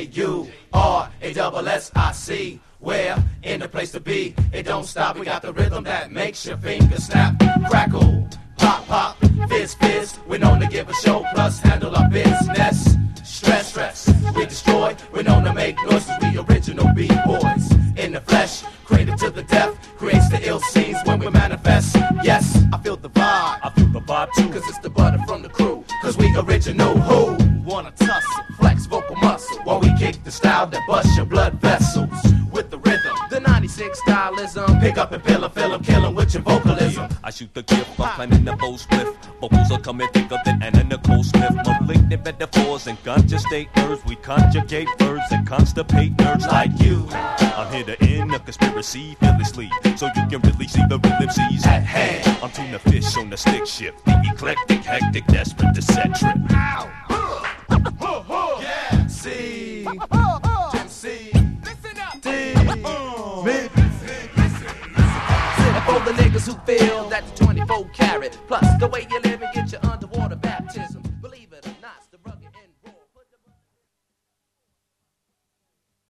J-U-R-A-S-S-I-C. Where in the place to be, it don't stop. We got the rhythm that makes your fingers snap, crackle, pop, pop, fizz, fizz. We're known to give a show, plus handle our business. Stress, stress, we destroy. We're known to make noises. We original B-boys in the flesh, created to the death. Creates the ill scenes when we manifest. Yes, I feel the vibe. I feel the vibe too. Cause it's the butter from the crew. Cause we original who wanna tussle, flex vocal muscle while we kick the style that busts your blood vessels with the rhythm. The 96 stylism. Pick up and fill 'em, kill 'em with your vocalism. I shoot the gift, I'm planning the bow split. Vocals are coming thicker than Anna Nicole Smith. Malignant metaphors and ganja state nerves. We conjugate verbs and constipate nerds like you. I'm here to end a conspiracy fearlessly, so you can really see the real MCs at hand. I'm tuna fish on the stick shift, the eclectic, hectic, desperate to set trip. Ow! Yeah! C! MC! Listen up! D! Me! And for the niggas who feel that the 24 karat plus the way you live